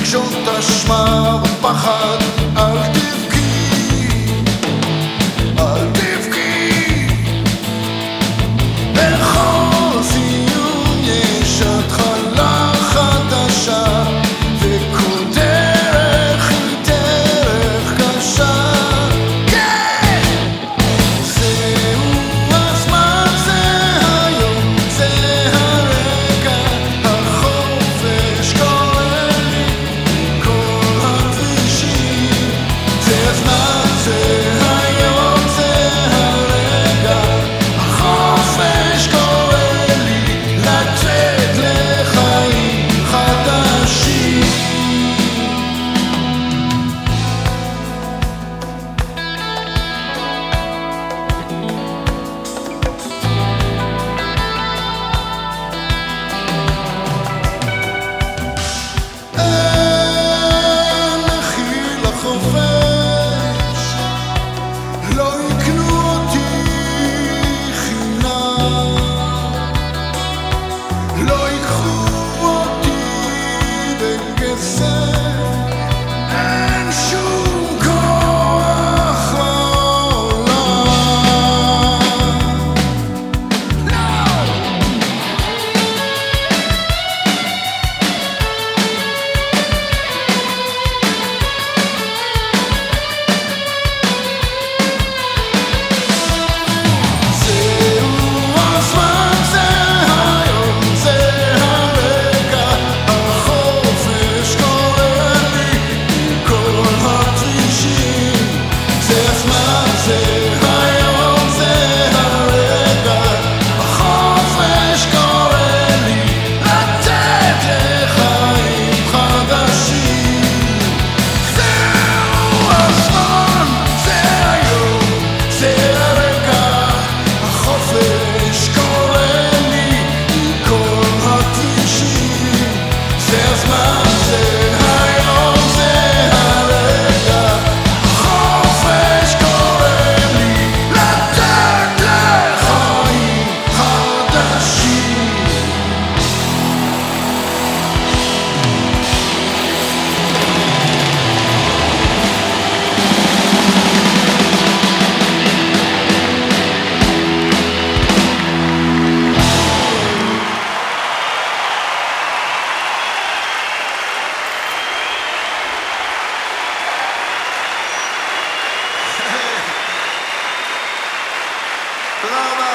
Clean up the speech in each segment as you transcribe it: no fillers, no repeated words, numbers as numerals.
רגשות אשמה ופחד, אל תבכי, אל תבכי. בכל סיום יש התחלה חדשה, וכל דרך היא דרך קשה. כן! זהו הזמן, זה היום, זה הרגע, החופש קורא לי כל הכבישים. זה הזמן, זה היום, זה הרגע, החופש קורא לי לצאת לחיים חדשים. אין מחיר לחופש, לא יקנו אותי חינם, לא ייקחו אותי בכסף, אין שום כוח לעולם. זהו הזמן, זה היום, זה הרגע, החופש קורא לי מכל הכבישים. זה הזמן, זה היום, זה הרגע, החופש קורא לי לצאת לחיים חדשים. זהו הזמן, זה היום, זה הרגע, החופש קורא לי מכל הכבישים. זה הזמן, זה היום, זה הרגע, החופש קורא לי לצאת לחיים חדשים. תודה רבה.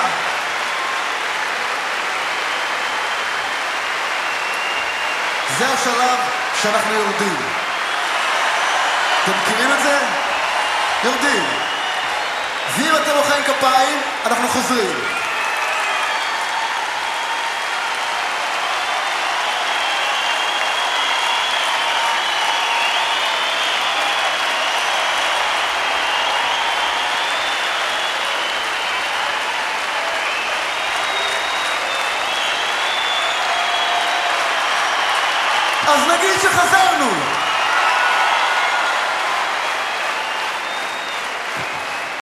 זה השלב שאנחנו יורדים. אתם מכירים את זה? יורדים. ואם אתם מוחאים כפיים, אנחנו חוזרים. אז נגיד שחזרנו.